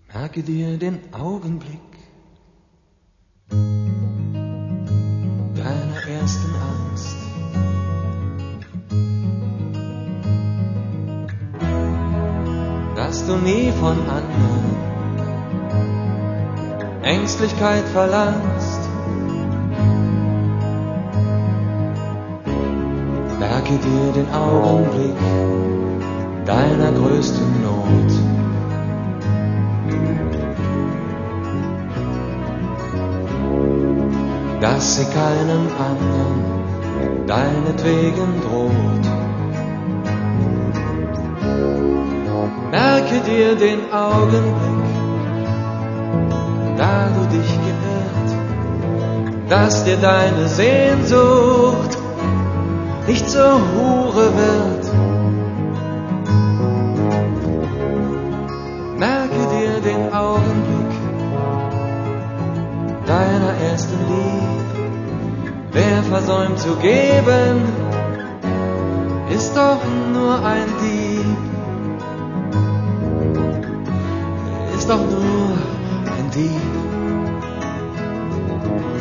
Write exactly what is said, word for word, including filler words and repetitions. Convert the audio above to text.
Merke dir den Augenblick deiner ersten Angst. Dass du nie von anderen Ängstlichkeit verlangst. Merke dir den Augenblick deiner größten Not. Dass sie keinem anderen deinetwegen droht. Merke dir den Augenblick, da du dich geirrt, dass dir deine Sehnsucht nicht zur Hure wird. Merke dir den Augenblick deiner ersten Liebe. Wer versäumt zu geben, ist doch nur ein Dieb. Ist doch nur ein Dieb.